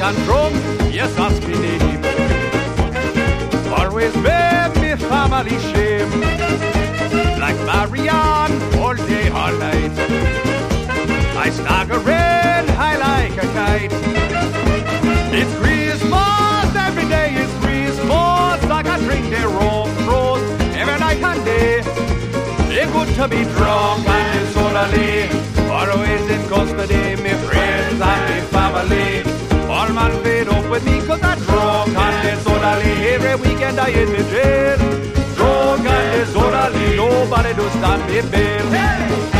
and drum, yes, that's me name. Always bear me family shame. Like Marianne, all day, all night. I staggering high like a kite. It's Christmas, every day is Christmas. I can drink the rum rose every night and day. It's good to be drunk and disorderly. Always in custody, me friends and me family. All man fed up with me cause I'm drunk and disorderly. Every weekend I in me jail. Drunk and disorderly, nobody do stand me bail. Hey!